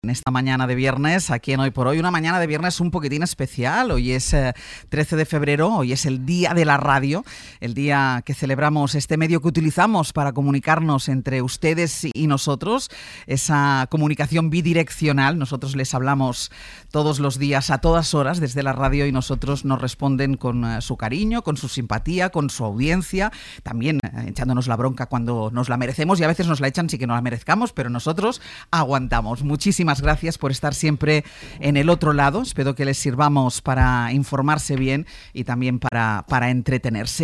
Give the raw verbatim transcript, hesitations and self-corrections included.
en esta mañana de viernes, aquí en Hoy por Hoy. Una mañana de viernes un poquitín especial. Hoy es eh, trece de febrero, hoy es el Día de la Radio, el día que celebramos este medio que utilizamos para comunicarnos entre ustedes y nosotros, esa comunicación bidireccional. Nosotros les hablamos todos los días, a todas horas, desde la radio, y nosotros nos responden con uh, su cariño, con su simpatía, con su audiencia, también uh, echándonos la bronca cuando nos la merecemos, y a veces nos la echan sin que no la merezcamos, pero nosotros aguantamos. Muchísimas gracias por estar siempre en el otro lado. Espero que les sirvamos para informarse bien y también para, para entretenerse.